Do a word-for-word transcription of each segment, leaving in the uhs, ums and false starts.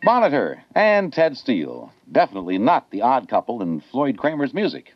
Monitor and Ted Steele. Definitely not the odd couple in Floyd Kramer's music.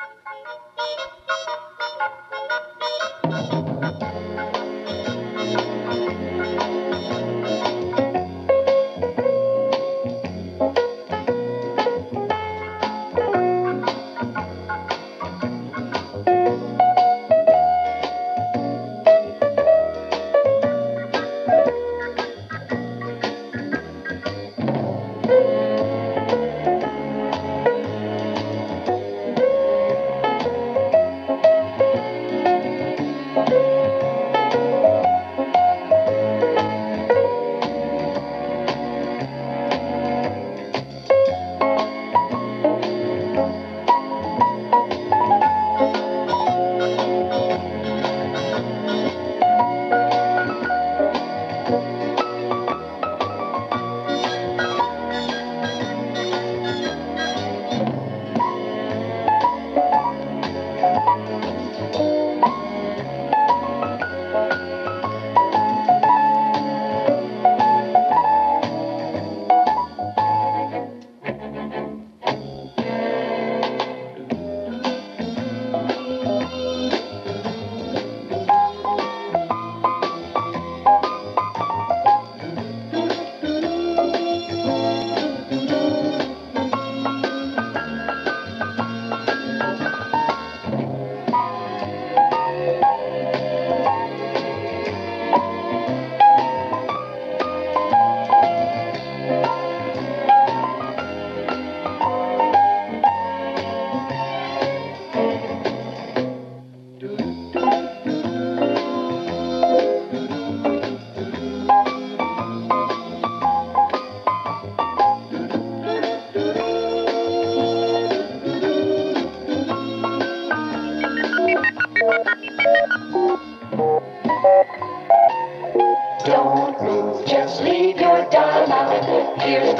Don't move, just leave your dial out. Here's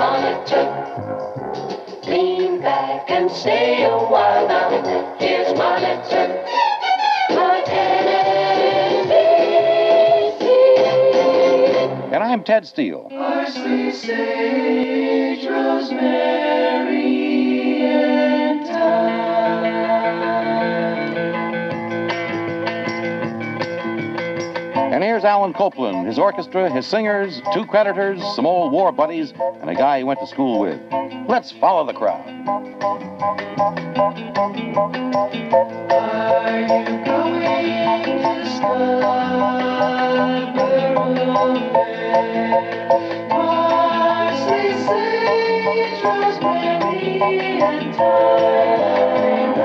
Monitor. Lean back and stay a while now. Here's Monitor. My N B C. And I'm Ted Steele. Parsley, sage, rosemary, and thyme. And here's Alan Copland, his orchestra, his singers, two creditors, some old war buddies, and a guy he went to school with. Let's follow the crowd. Are you going to Scarborough Fair? Parsley, sage, rosemary, and thyme.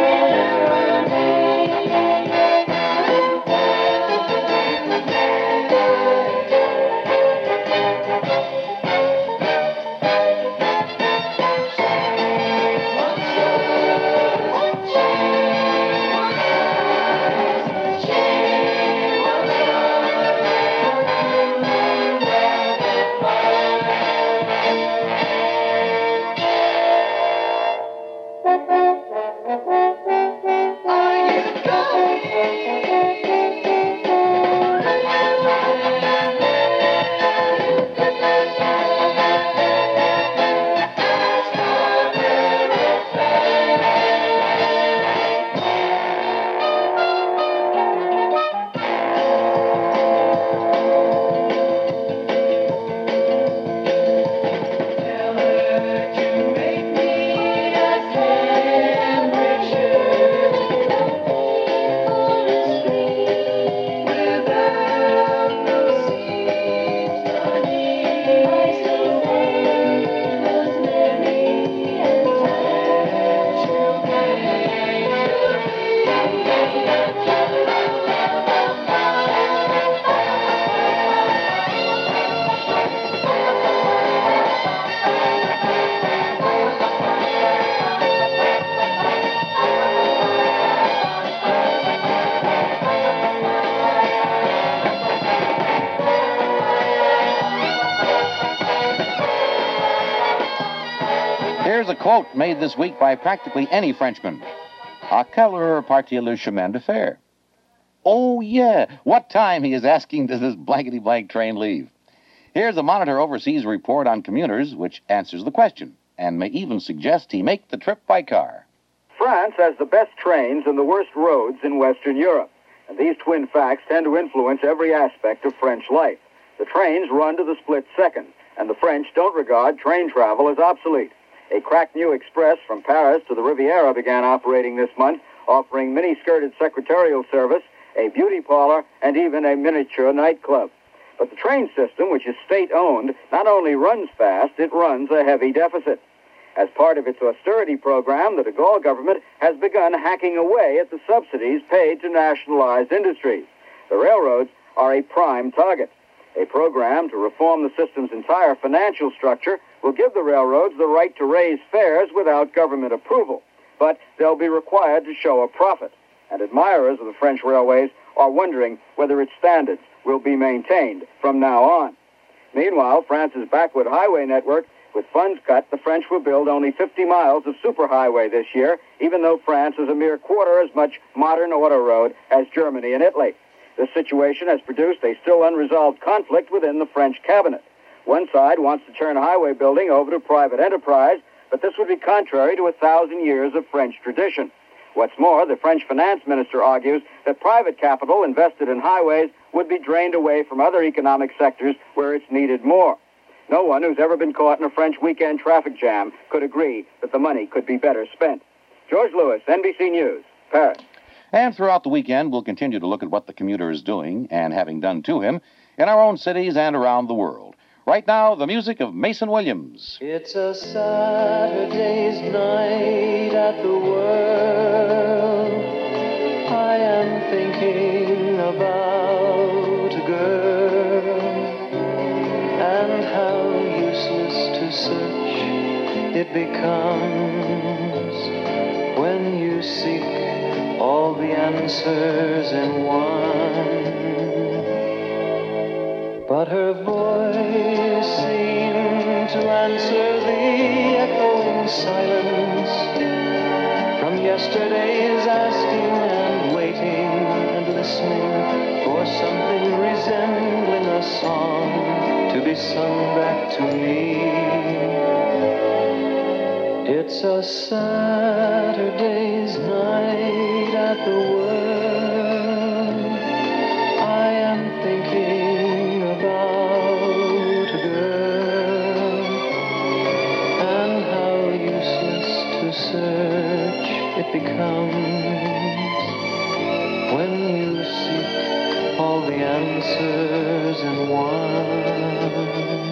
Here's a quote made this week by practically any Frenchman. À quelle heure partit le chemin de fer? Oh, yeah. What time, he is asking, does this blankety-blank train leave? Here's a Monitor Overseas report on commuters, which answers the question and may even suggest he make the trip by car. France has the best trains and the worst roads in Western Europe. And these twin facts tend to influence every aspect of French life. The trains run to the split second, and the French don't regard train travel as obsolete. A cracked new express from Paris to the Riviera began operating this month, offering mini-skirted secretarial service, a beauty parlor, and even a miniature nightclub. But the train system, which is state-owned, not only runs fast, it runs a heavy deficit. As part of its austerity program, the de Gaulle government has begun hacking away at the subsidies paid to nationalized industries. The railroads are a prime target. A program to reform the system's entire financial structure will give the railroads the right to raise fares without government approval, but they'll be required to show a profit. And admirers of the French railways are wondering whether its standards will be maintained from now on. Meanwhile, France's backward highway network, with funds cut, the French will build only fifty miles of superhighway this year, even though France has a mere quarter as much modern auto road as Germany and Italy. This situation has produced a still unresolved conflict within the French cabinet. One side wants to turn highway building over to private enterprise, but this would be contrary to a thousand years of French tradition. What's more, the French finance minister argues that private capital invested in highways would be drained away from other economic sectors where it's needed more. No one who's ever been caught in a French weekend traffic jam could agree that the money could be better spent. George Lewis, N B C News, Paris. And throughout the weekend, we'll continue to look at what the commuter is doing and having done to him in our own cities and around the world. Right now, the music of Mason Williams. It's a Saturday's night at the world. I am thinking about a girl and how useless to search it becomes when you seek all the answers in one. But her voice seemed to answer the echoing silence from yesterday's asking and waiting and listening for something resembling a song to be sung back to me. It's a Saturday's night at the world. I am thinking about a girl and how useless to search it becomes when you seek all the answers in one.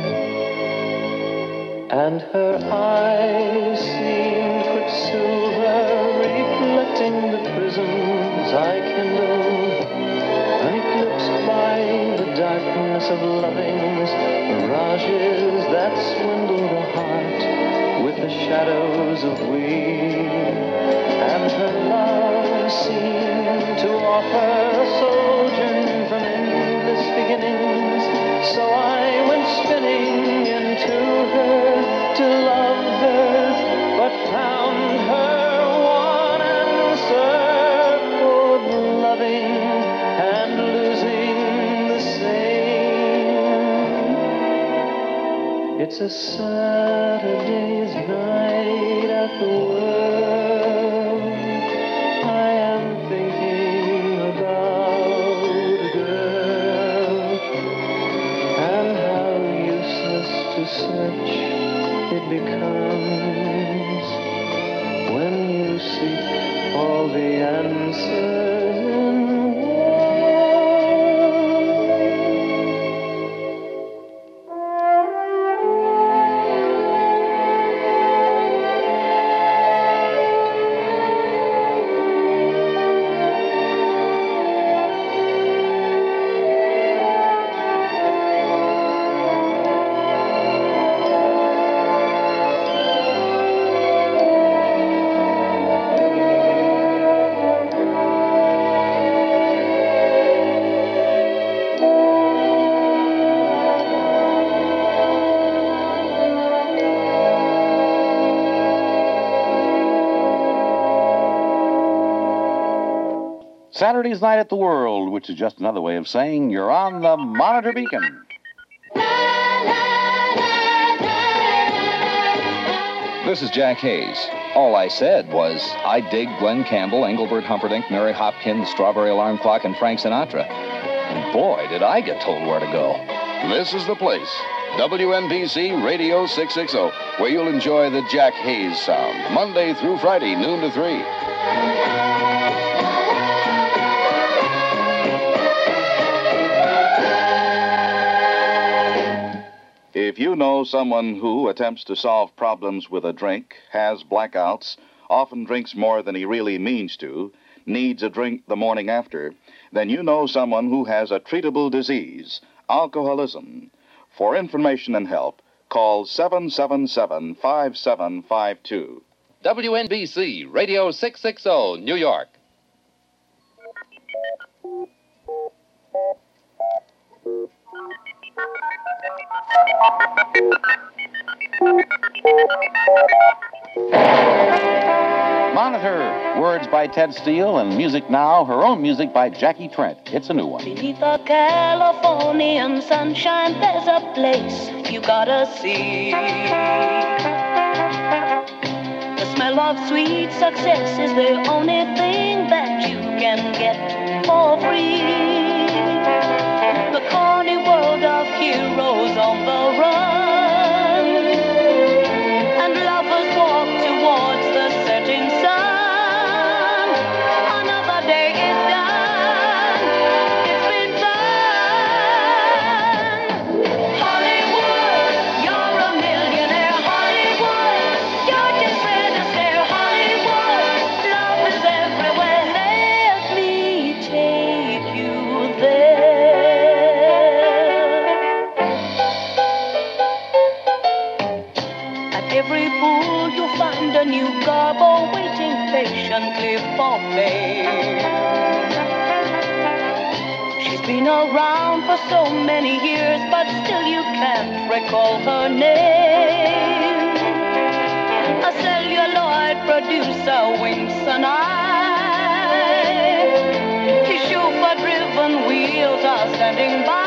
And her eyes seemed quicksilver, reflecting the prisms I kindled, uneclipsed by the darkness of loving's mirages that swindle the heart with the shadows of we. And her love seemed to offer a sojourn from endless beginnings, so I went spinning into her to love her, but found her one answer for loving and losing the same. It's a Saturday's night at the world. I am thinking about a girl and how useless to search it becomes when you seek all the answers in Saturday's Night at the World, which is just another way of saying you're on the Monitor Beacon. This is Jack Hayes. All I said was I dig Glenn Campbell, Engelbert Humperdinck, Mary Hopkins, Strawberry Alarm Clock, and Frank Sinatra. And boy, did I get told where to go. This is the place. W N B C Radio six sixty, where you'll enjoy the Jack Hayes sound, Monday through Friday, noon to three. If you know someone who attempts to solve problems with a drink, has blackouts, often drinks more than he really means to, needs a drink the morning after, then you know someone who has a treatable disease, alcoholism. For information and help, call seven seven seven, five seven five two. W N B C Radio six sixty, New York. Monitor, words by Ted Steele, and music now, her own music by Jackie Trent. It's a new one. Beneath the Californian sunshine, there's a place you gotta see. The smell of sweet success is the only thing that you can get for free. The corny world of heroes on the run, and lovers walk towards the setting sun. Another day is done, it's been done. Hollywood, you're a millionaire. Hollywood, you're just red as hair. Hollywood, love is everywhere. Let me take you there. At every pool you'll find a new garbo waiting patiently for fame. She's been around for so many years, but still you can't recall her name. A celluloid producer winks an eye. His chauffeur-driven wheels are standing by.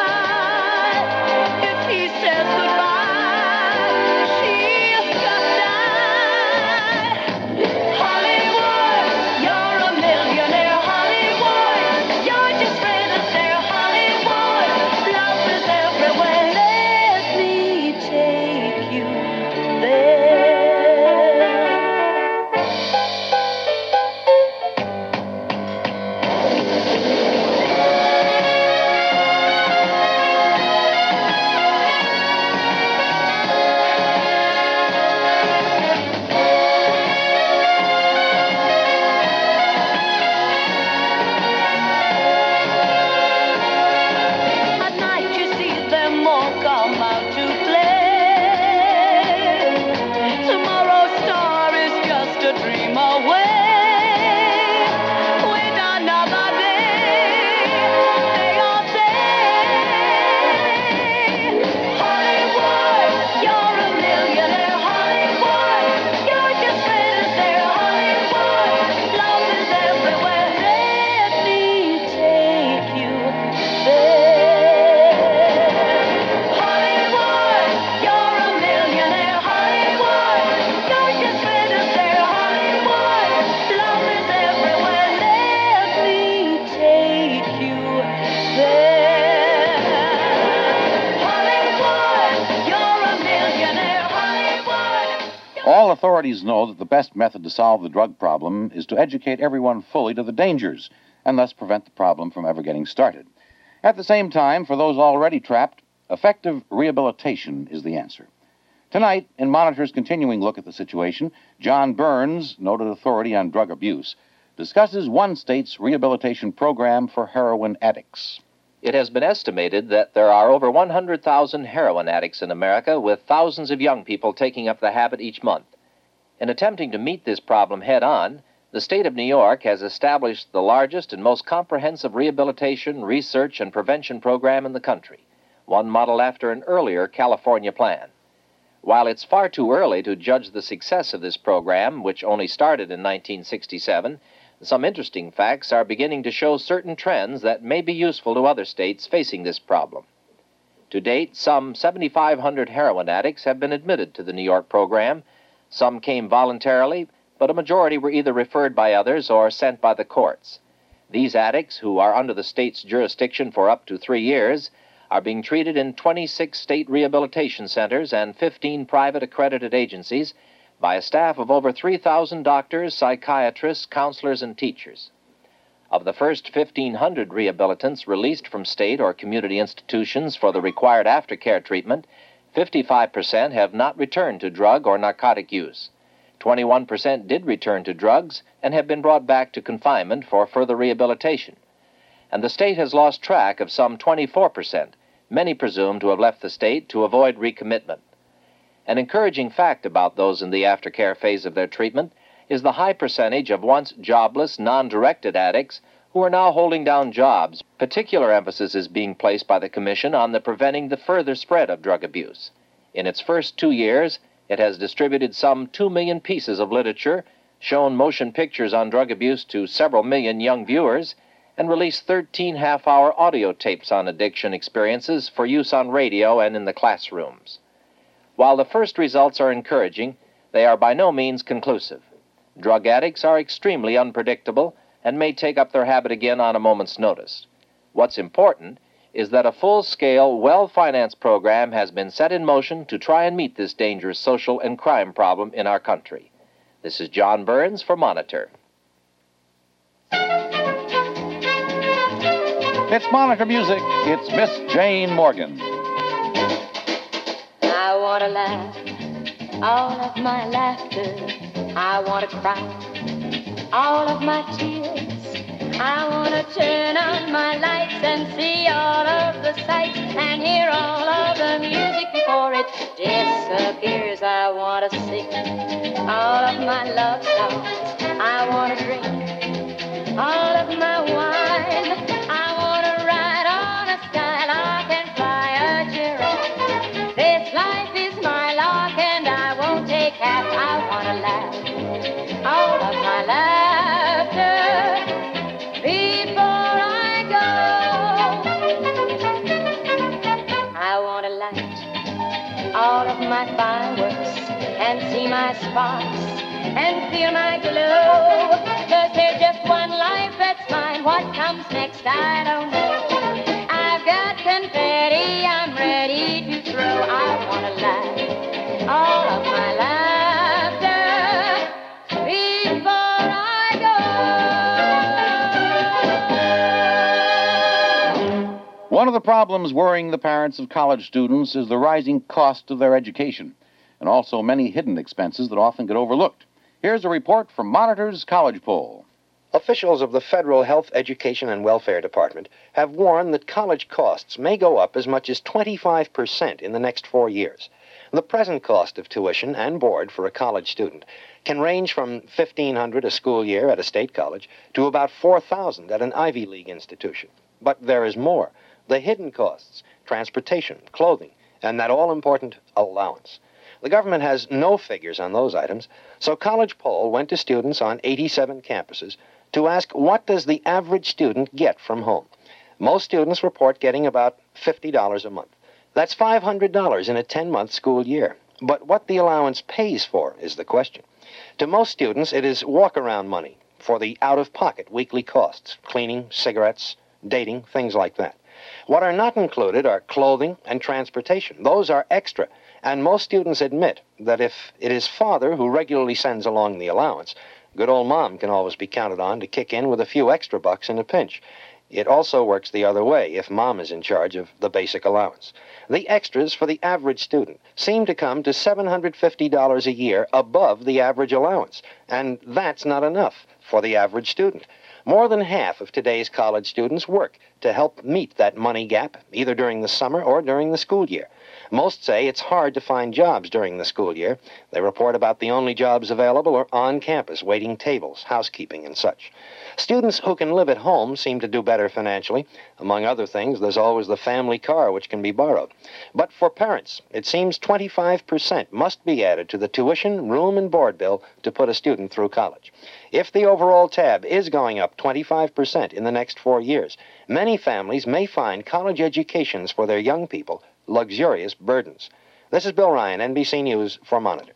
If he says goodbye, she'll just die. Hollywood, you're a millionaire. Hollywood, you're just red as hair. Hollywood, love is everywhere. Let me take you there. At night you see them all come out to play. Tomorrow's star is just a dream away. Wait another day, they all say. Hollywood, you're a millionaire. Hollywood, you're just red as hair. Hollywood, love is everywhere. Let me take you there. Hollywood, you're a millionaire. Hollywood, you're just red as hair. Hollywood, love is everywhere. Let me take you there. Hollywood, you're a millionaire. Hollywood. All authorities know that the best method to solve the drug problem is to educate everyone fully to the dangers and thus prevent the problem from ever getting started. At the same time, for those already trapped, effective rehabilitation is the answer. Tonight, in Monitor's continuing look at the situation, John Burns, noted authority on drug abuse, discusses one state's rehabilitation program for heroin addicts. It has been estimated that there are over one hundred thousand heroin addicts in America, with thousands of young people taking up the habit each month. In attempting to meet this problem head-on, the state of New York has established the largest and most comprehensive rehabilitation, research, and prevention program in the country, one modeled after an earlier California plan. While it's far too early to judge the success of this program, which only started in nineteen sixty-seven, some interesting facts are beginning to show certain trends that may be useful to other states facing this problem. To date, some seven thousand five hundred heroin addicts have been admitted to the New York program, Some came voluntarily, but a majority were either referred by others or sent by the courts. These addicts, who are under the state's jurisdiction for up to three years, are being treated in twenty-six state rehabilitation centers and fifteen private accredited agencies by a staff of over three thousand doctors, psychiatrists, counselors, and teachers. Of the first fifteen hundred rehabilitants released from state or community institutions for the required aftercare treatment, fifty-five percent have not returned to drug or narcotic use. twenty-one percent did return to drugs and have been brought back to confinement for further rehabilitation. And the state has lost track of some twenty-four percent, many presumed to have left the state to avoid recommitment. An encouraging fact about those in the aftercare phase of their treatment is the high percentage of once jobless, non-directed addicts who are now holding down jobs. Particular emphasis is being placed by the Commission on the preventing the further spread of drug abuse. In its first two years, it has distributed some two million pieces of literature, shown motion pictures on drug abuse to several million young viewers, and released thirteen half-hour audio tapes on addiction experiences for use on radio and in the classrooms. While the first results are encouraging, they are by no means conclusive. Drug addicts are extremely unpredictable and may take up their habit again on a moment's notice. What's important is that a full-scale, well-financed program has been set in motion to try and meet this dangerous social and crime problem in our country. This is John Burns for Monitor. It's Monitor Music. It's Miss Jane Morgan. I want to laugh, all of my laughter. I want to cry, all of my tears. I want to turn on my lights and see all of the sights and hear all of the music before it disappears. I want to sing all of my love songs. I want to drink all of my wine. I want to ride on a skylark and fly a giraffe. This life is my lark and I won't take half. I want to laugh, all of my laughter before I go. I want to light all of my fireworks and see my sparks and feel my glow. 'Cause there's just one life that's mine. What comes next, I don't know. I've got confetti I'm ready to throw. I want to laugh, all of my laughter before I go. One of the problems worrying the parents of college students is the rising cost of their education, and also many hidden expenses that often get overlooked. Here's a report from Monitor's College Poll. Officials of the Federal Health, Education, and Welfare Department have warned that college costs may go up as much as twenty-five percent in the next four years. The present cost of tuition and board for a college student can range from fifteen hundred dollars a school year at a state college to about four thousand dollars at an Ivy League institution. But there is more. The hidden costs, transportation, clothing, and that all-important allowance. The government has no figures on those items, so College Poll went to students on eighty-seven campuses to ask, what does the average student get from home? Most students report getting about fifty dollars a month. That's five hundred dollars in a ten-month school year. But what the allowance pays for is the question. To most students, it is walk-around money for the out-of-pocket weekly costs, cleaning, cigarettes, dating, things like that. What are not included are clothing and transportation. Those are extra. And most students admit that if it is father who regularly sends along the allowance, good old mom can always be counted on to kick in with a few extra bucks in a pinch. It also works the other way if mom is in charge of the basic allowance. The extras for the average student seem to come to seven hundred fifty dollars a year above the average allowance, and that's not enough for the average student. More than half of today's college students work to help meet that money gap, either during the summer or during the school year. Most say it's hard to find jobs during the school year. They report about the only jobs available are on campus, waiting tables, housekeeping, and such. Students who can live at home seem to do better financially. Among other things, there's always the family car, which can be borrowed. But for parents, it seems twenty-five percent must be added to the tuition, room, and board bill to put a student through college. If the overall tab is going up twenty-five percent in the next four years, many families may find college educations for their young people luxurious burdens. This is Bill Ryan, N B C News for Monitor.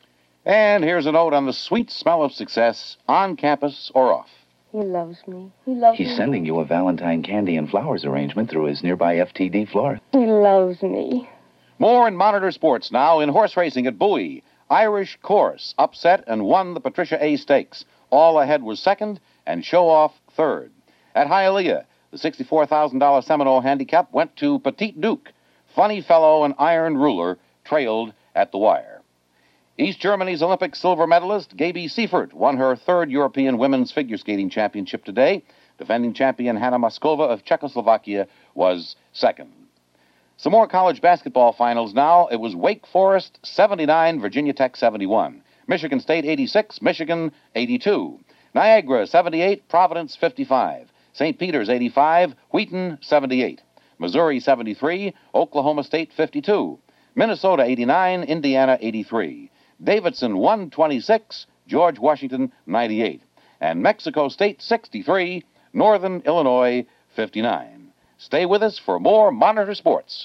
And here's a note on the sweet smell of success on campus or off. He loves me. He loves me. He's sending you a Valentine candy and flowers arrangement through his nearby F T D florist. He loves me. More in Monitor Sports now. In horse racing at Bowie, Irish Course upset and won the Patricia A Stakes. All Ahead was second and Show Off third. At Hialeah, the sixty-four thousand dollars Seminole Handicap went to Petite Duke. Funny Fellow and Iron Ruler trailed at the wire. East Germany's Olympic silver medalist Gaby Seifert won her third European Women's Figure Skating Championship today. Defending champion Hannah Moskova of Czechoslovakia was second. Some more college basketball finals now. It was Wake Forest seventy-nine, Virginia Tech seventy-one. Michigan State eighty-six, Michigan eighty-two. Niagara seventy-eight, Providence fifty-five. Saint Peter's eighty-five, Wheaton seventy-eight. Missouri seventy-three, Oklahoma State fifty-two. Minnesota eighty-nine, Indiana eighty-three. Davidson one twenty-six, George Washington ninety-eight. And Mexico State sixty-three, Northern Illinois fifty-nine. Stay with us for more Monitor Sports.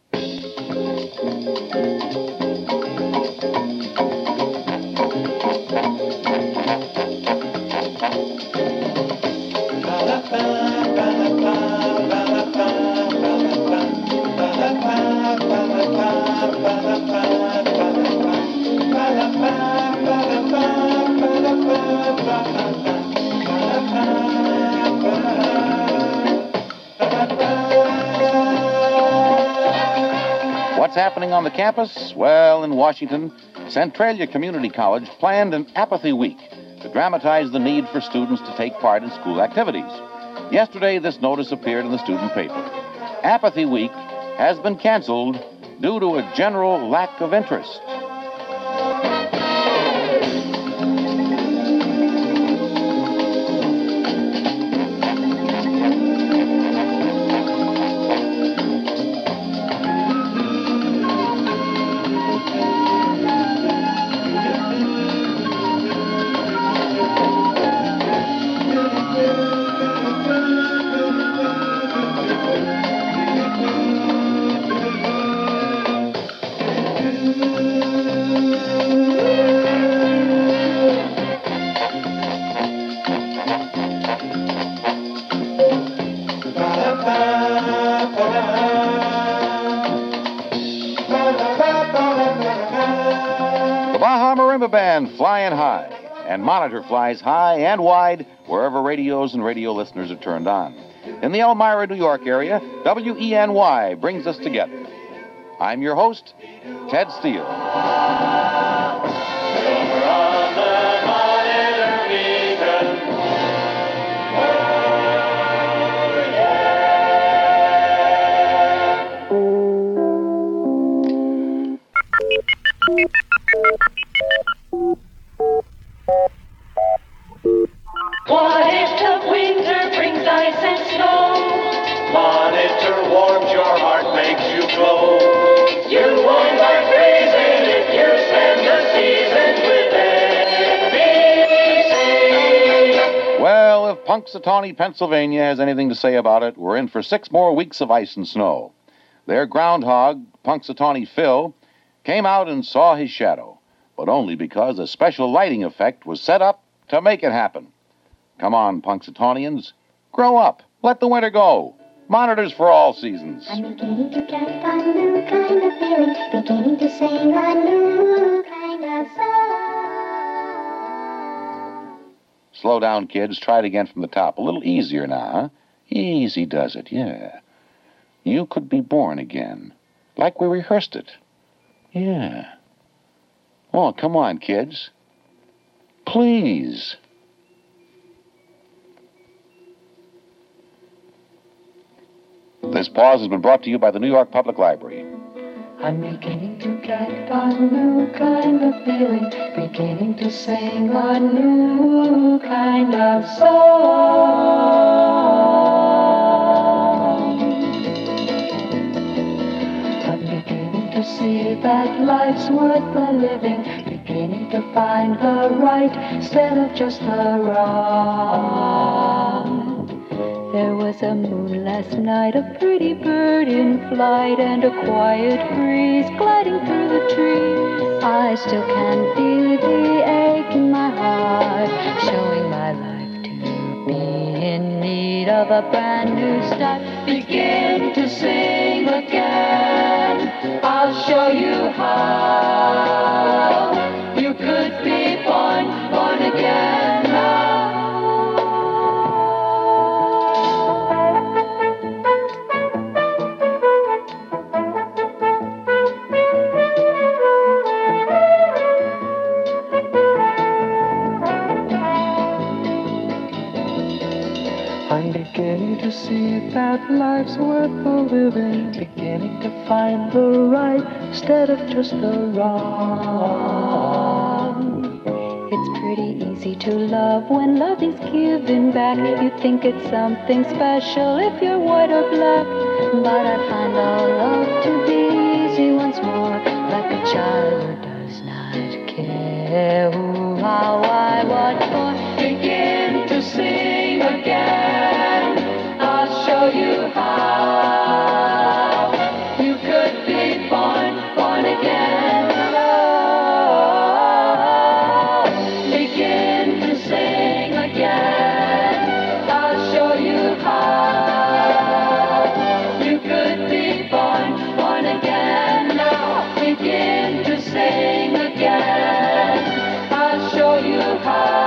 What's happening on the campus? Well, in Washington, Centralia Community College planned an Apathy Week to dramatize the need for students to take part in school activities. Yesterday, this notice appeared in the student paper. Apathy Week has been canceled due to a general lack of interest. Band flying high, and Monitor flies high and wide wherever radios and radio listeners are turned on. In the Elmira, New York area, W E N Y brings us together. I'm your host, Ted Steele. What if winter brings ice and snow? Monitor warms your heart, makes you glow. You won't like freezing if you spend the season with N B C. Well, if Punxsutawney, Pennsylvania has anything to say about it, we're in for six more weeks of ice and snow. Their groundhog, Punxsutawney Phil, came out and saw his shadow, but only because a special lighting effect was set up to make it happen. Come on, Punxsutawneyans. Grow up. Let the winter go. Monitors for all seasons. I'm beginning to get a new kind of feeling, beginning to sing a new kind of song. Slow down, kids. Try it again from the top. A little easier now, huh? Easy does it, yeah. You could be born again, like we rehearsed it. Yeah. Oh, come on, kids. Please. This pause has been brought to you by the New York Public Library. I'm beginning to get a new kind of feeling, beginning to sing a new kind of song. I'm beginning to see that life's worth the living, beginning to find the right instead of just the wrong. There was a moon last night, a pretty bird in flight, and a quiet breeze gliding through the trees. I still can feel the ache in my heart, showing my life to be in need of a brand new start. Begin to sing again, I'll show you how. You could be born, born again now. I'm beginning to see that life's worth the living, beginning to find the right instead of just the wrong. It's pretty easy to love when loving's given back. You think it's something special if you're white or black, but I find all love to be easy once more, like a child who does not care who, how, why, what for. Begin to sing again, I'll show you how. You could be born, born again. Oh, begin to sing again, I'll show you how. You could be born, born again. Now begin to sing again, I'll show you how.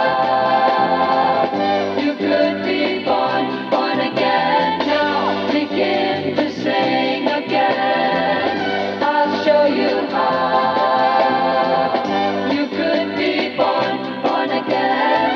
You could be born, born again. Now begin to sing again, I'll show you how. You could be born, born again.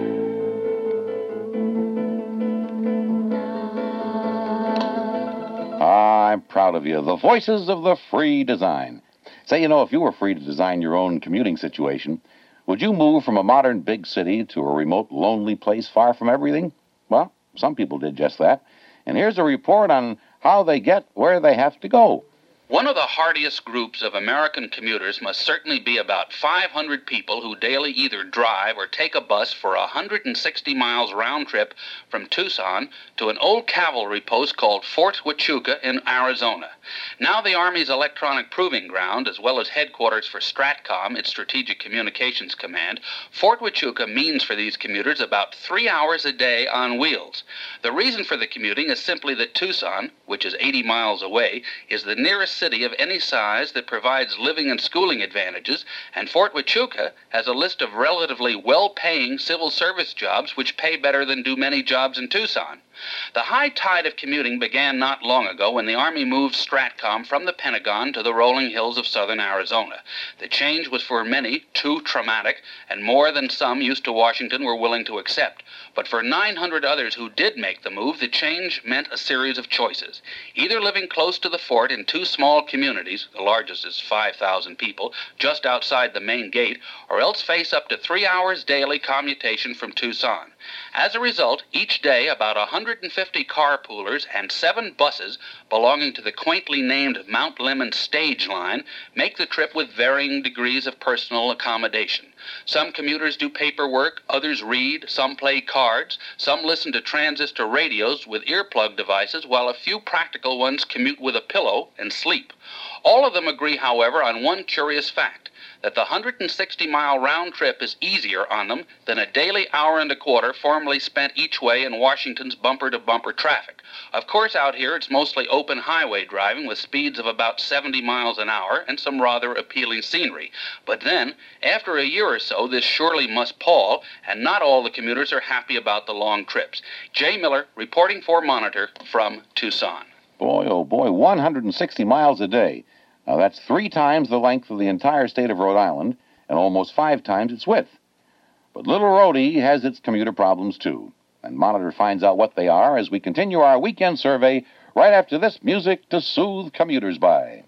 I'm proud of you. The voices of the free design. Say, you know, if you were free to design your own commuting situation, would you move from a modern big city to a remote, lonely place far from everything? Well, some people did just that. And here's a report on how they get where they have to go. One of the hardiest groups of American commuters must certainly be about five hundred people who daily either drive or take a bus for a one hundred sixty miles round trip from Tucson to an old cavalry post called Fort Huachuca in Arizona. Now the Army's electronic proving ground, as well as headquarters for STRATCOM, its Strategic Communications Command, Fort Huachuca means for these commuters about three hours a day on wheels. The reason for the commuting is simply that Tucson, which is eighty miles away, is the nearest city of any size that provides living and schooling advantages, and Fort Huachuca has a list of relatively well-paying civil service jobs which pay better than do many jobs in Tucson. The high tide of commuting began not long ago when the Army moved STRATCOM from the Pentagon to the rolling hills of southern Arizona. The change was for many too traumatic, and more than some used to Washington were willing to accept. But for nine hundred others who did make the move, the change meant a series of choices. Either living close to the fort in two small communities, the largest is five thousand people, just outside the main gate, or else face up to three hours daily commutation from Tucson. As a result, each day about one hundred fifty carpoolers and seven buses belonging to the quaintly named Mount Lemmon Stage Line make the trip with varying degrees of personal accommodation. Some commuters do paperwork, others read, some play cards, some listen to transistor radios with earplug devices, while a few practical ones commute with a pillow and sleep. All of them agree, however, on one curious fact, that the one hundred sixty mile round trip is easier on them than a daily hour and a quarter formerly spent each way in Washington's bumper-to-bumper traffic. Of course, out here it's mostly open highway driving with speeds of about seventy miles an hour and some rather appealing scenery. But then, after a year or so, this surely must pall, and not all the commuters are happy about the long trips. Jay Miller, reporting for Monitor from Tucson. Boy, oh boy, one hundred sixty miles a day. Now, that's three times the length of the entire state of Rhode Island and almost five times its width. But Little Rhodey has its commuter problems, too. And Monitor finds out what they are as we continue our weekend survey right after this music to soothe commuters by.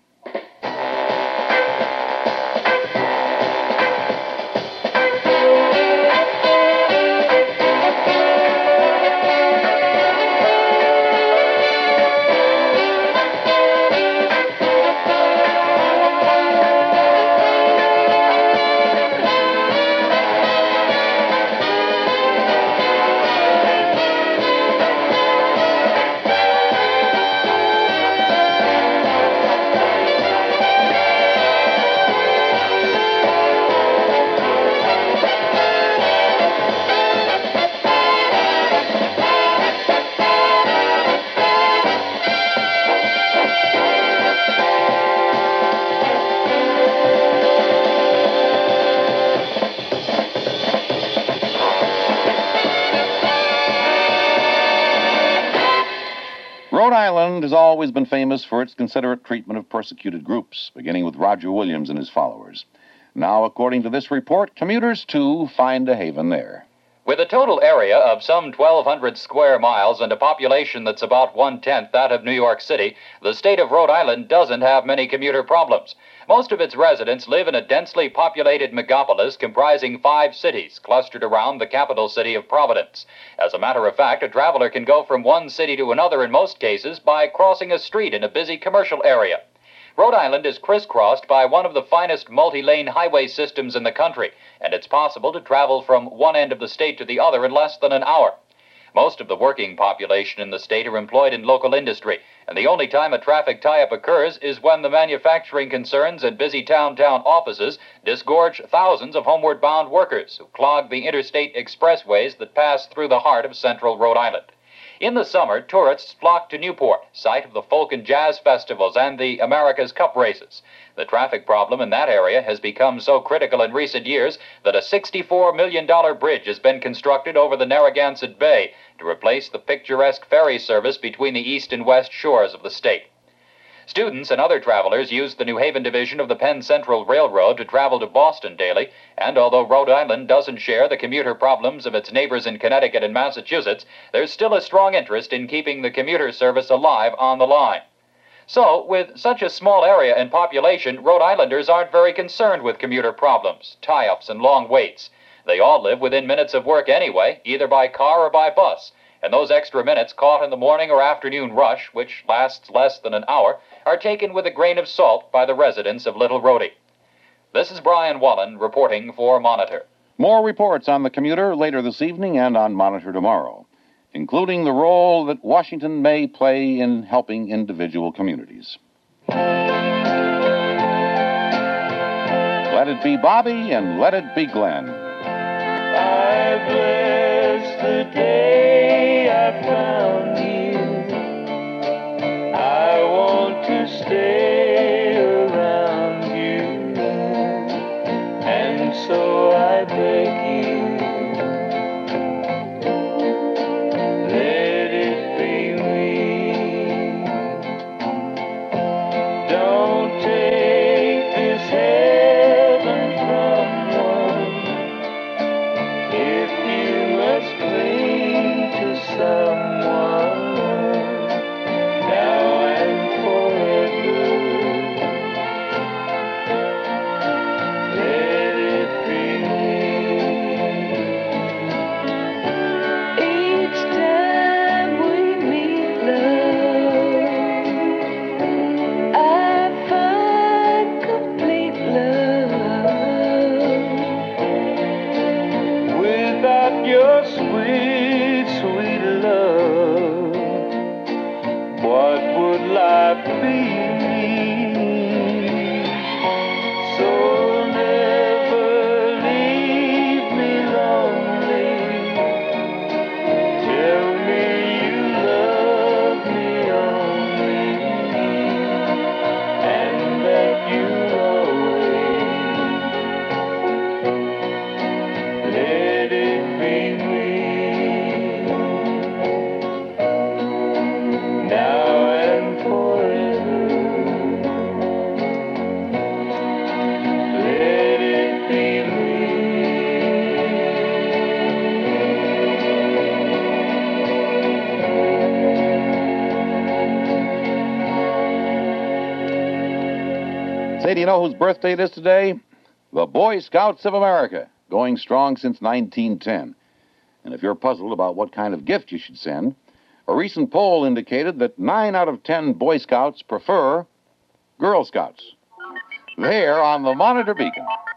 Island has always been famous for its considerate treatment of persecuted groups, beginning with Roger Williams and his followers. Now, according to this report, commuters, too, find a haven there. With a total area of some twelve hundred square miles and a population that's about one-tenth that of New York City, the state of Rhode Island doesn't have many commuter problems. Most of its residents live in a densely populated megapolis comprising five cities clustered around the capital city of Providence. As a matter of fact, a traveler can go from one city to another in most cases by crossing a street in a busy commercial area. Rhode Island is crisscrossed by one of the finest multi-lane highway systems in the country, and it's possible to travel from one end of the state to the other in less than an hour. Most of the working population in the state are employed in local industry, and the only time a traffic tie-up occurs is when the manufacturing concerns and busy town-town offices disgorge thousands of homeward-bound workers who clog the interstate expressways that pass through the heart of central Rhode Island. In the summer, tourists flock to Newport, site of the folk and jazz festivals and the America's Cup races. The traffic problem in that area has become so critical in recent years that a sixty-four million dollars bridge has been constructed over the Narragansett Bay to replace the picturesque ferry service between the east and west shores of the state. Students and other travelers use the New Haven division of the Penn Central Railroad to travel to Boston daily, and although Rhode Island doesn't share the commuter problems of its neighbors in Connecticut and Massachusetts, there's still a strong interest in keeping the commuter service alive on the line. So, with such a small area and population, Rhode Islanders aren't very concerned with commuter problems, tie-ups, and long waits. They all live within minutes of work anyway, either by car or by bus, and those extra minutes caught in the morning or afternoon rush, which lasts less than an hour, are taken with a grain of salt by the residents of Little Rhodey. This is Brian Wallen reporting for Monitor. More reports on the commuter later this evening and on Monitor tomorrow, including the role that Washington may play in helping individual communities. Let it be Bobby and let it be Glenn. I bless the day I found you. I want to stay around you, and so I beg you, let it be me. Don't take this heaven from one if you must cling to someone now and forever. Let it be me. Each time we meet, love, I find complete love. Without your sweet, sweet love, what would life be? So never leave me lonely. Tell me you love me only, and that you always let it be me. Now and forever, let it be me. Say, do you know whose birthday it is today? The Boy Scouts of America, going strong since nineteen ten. And if you're puzzled about what kind of gift you should send, a recent poll indicated that nine out of ten Boy Scouts prefer Girl Scouts. There on the Monitor Beacon.